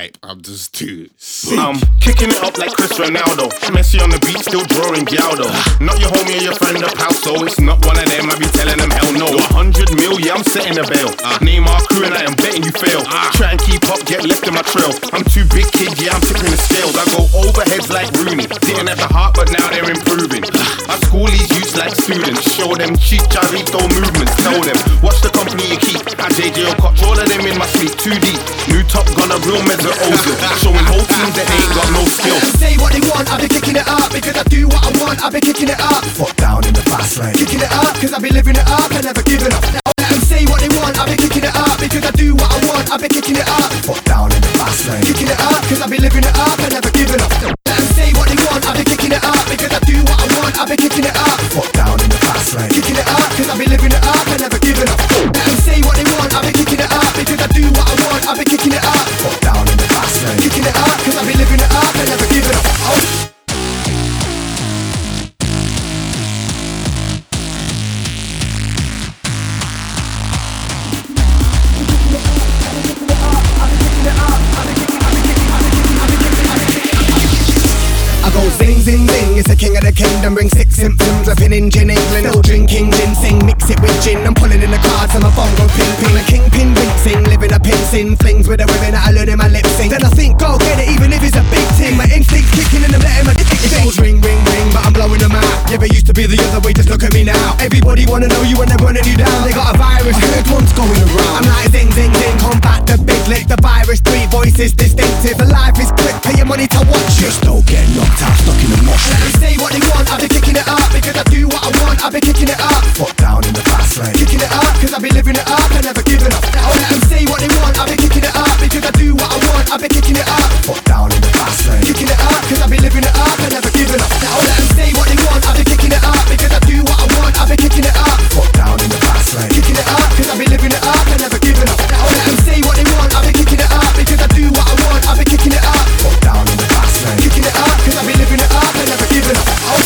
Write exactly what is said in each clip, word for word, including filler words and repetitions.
hype. I'm just too sick. I'm kicking it up like Chris Ronaldo. Messi on the beat, still drawing Gialdo. Not your homie or your friend of house, so it's not one of them. I be telling them hell no. A hundred mil, yeah, I'm setting a bail. Uh, Name our crew and I am betting you fail. Uh, Try and keep up, get left in my trail. I'm too big, kid, yeah, I'm tipping the scales. I go overheads like Rooney. Didn't have the heart, but now they're improving. I school these youths like students. Show them cheap charito movements. Tell them, watch the company you keep. I J J O Koch, all of them in my sleep, too deep. New Top Gun, a real Mesut Ozil. Showing whole teams that they ain't got no skill. Say what they want, I be kicking it up. Because I do what I want, I be kicking it up. Foot down in the fast lane. Kicking it up, cause I be living it up and never giving up. Now let them say what they want, I be kicking it up. Because I do what I want, I be kicking it up. Foot down in the fast lane. Kicking it up, cause I be living it up and never giving up. Now let them say what they want, I be kicking it up. Because I do what I want, I be kicking it up. Foot down in the fast lane. Kicking it up, cause I be living it up and never giving up. Let them say what they want, I be kicking it up. Because I do what I want, I be kicking it up. Foot down in the fast lane. Kicking it up, cause I be living it up and never giving up. Oh. Zing, zing, zing, it's the king of the kingdom. Bring six symptoms, living in gin England. Still drinking ginseng, mix it with gin. I'm pulling in the cards and my phone go ping ping. A kingpin rinsing, living a pincing. Flings with the women that I learn in my lip sync. Then I think, go get it, even if it's a big thing. My instincts kicking and I'm letting my dick sing. It goes ring, ring, ring, but I'm blowing them out. Never used to be the other way, just look at me now. Everybody wanna know you and they're running you down. They got a virus, I heard one's going around. I'm like zing, zing, zing, combat the big lick. The virus, three voices distinctive. The life is quick, pay your money to watch. Just don't get knocked out, stuck in the mosh. Let them say what they want, I be kicking it up. Because I do what I want, I be kicking it up. Foot down in the fast lane. Kicking it up, cause I be living it up and never giving up. Now let them say what they want, I be kicking it up. Because I do what I want, I be kicking it up. Foot down in the fast lane. Kicking it up, cause I be living it up and never giving up. Now let them say what they want, I be kicking it up. Because I do what I want, I be kicking it up. Foot down in the fast lane. Kicking it up, cause I be living it up and never giving up. Now let them say what they want, I be kicking it up. Because I do what I want, I be kicking it up. Foot down in the fast lane. Kicking it up, cause I be living it up and never giving up. Oh.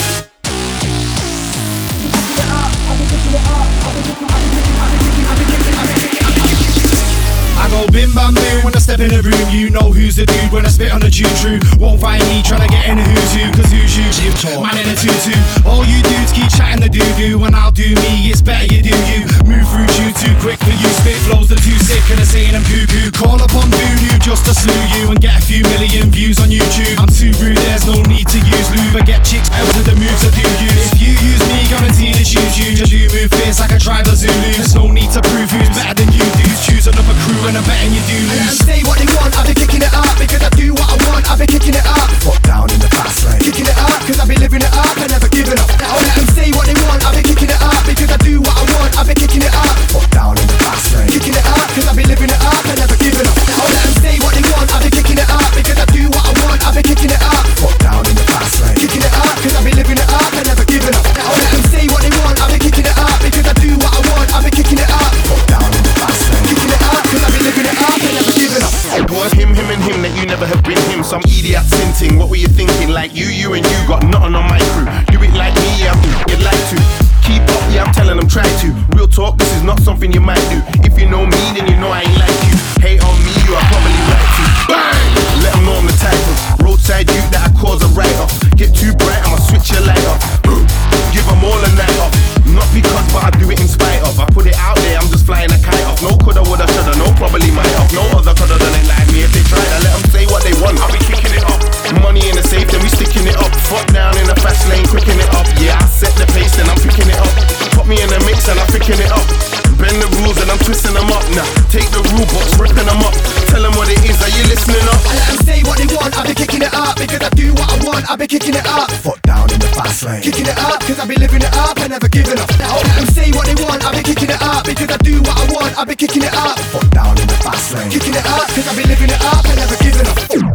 I go bim bam boom when I step in the room. You know who's the dude when I spit on the tune true. Won't find me trying to get in the who's who. Cause who's you? Jim talk, man in a tutu. All you dudes keep chatting the doo-doo. When I'll do me, it's better you do you. Move through you too quick for you. Spit flows are too sick and they're saying I'm cuckoo. Call upon voodoo just to slew you and get a few million views on YouTube. I'm too rude, there's no need to use lube. I get chicks out of the moves I do use. If you use me, guarantee to choose you. Just you move fierce like a tribal Zulu. There's no need to prove who's better than you do. Choose another crew and I'm betting you do lose. Let them say what they want, I be kicking it up. Because I do what I want, I be kicking it up. Foot down in the fast lane. Kicking it up, cause I be living it up and never giving up. Now let them say what they want, I be kicking it up. Because I do what I want, I be kicking it up. Foot down in the fast lane. Kicking it up, cause I be living it up and never giving up. Now let them say what they want, I be kicking it up. Because I do what I want, I be kicking it up. Foot down in the fast lane. Kicking it up, cause I be living it up and never giving up. Now let them say what they want, I be kicking it up. Because I do what I want, I be kicking it up. Foot down in the fast lane. Kicking it up, cause I be living it up and never giving up. Was him, him and him that you never have been him. Some idiot sinting, what were you thinking? Like you, you and you got nothing on my crew. Do it like me, yeah, you'd like to. Keep up, yeah, I'm telling them try to. Real talk, this is not something you might do. If you know me, then you know I ain't like you. Hate on me, you are probably right to. Bang! Let them know I'm the title. Roadside you that I cause a write-off. Get too bright, I'ma switch your light off. Give them all a night off. Not because, but I do it in spite of. I put it out there, I'm just flying a kite off. No coulda, woulda, shoulda, no probably might have. No other coulda done it like me. If they tried, I let them say what they want. I'll be kicking it up. Money in the safe, then we sticking it up. Fuck down in the fast lane, quicking it up. Yeah, I set the pace, then I'm picking it up. Put me in the mix and I'm picking it up. Bend the rules and I'm twisting them up. Now, take the rule books, ripping them up. Tell them what it is, are you listening up? I let them say what they want, I be kicking it up. Because I do what I want, I be kicking it up. Foot down in the fast lane. Kicking it up, cause I be living it up and never giving up. Now let them say what they want, I be kicking it up. Because I do what I want, I be kicking it up. Foot down in the fast lane. Kicking it up, cause I be living it up and never giving up.